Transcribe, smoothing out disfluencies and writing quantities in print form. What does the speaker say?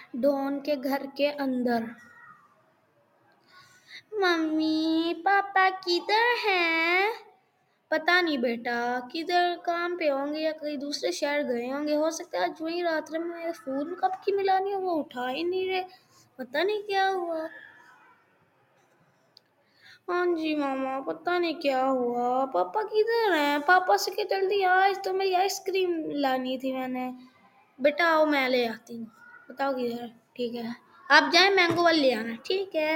Don के घर के अंदर। मम्मी पापा किधर हैं? पता नहीं बेटा, किधर काम पे होंगे या कहीं दूसरे शहर गए होंगे। हो सकता है आज वही रात में फोन कब की मिलानी हो, वो उठा ही नहीं रहे, पता नहीं क्या हुआ। हाँ जी मामा, पता नहीं क्या हुआ। पापा किधर हैं? पापा से क्या जल्दी, आज तो मेरी आइसक्रीम लानी थी मैंने। बेटा आओ मैं ले आती हूँ। बताओ किधर है? ठीक है, आप जाए मैंगो वाली ले आना। ठीक है।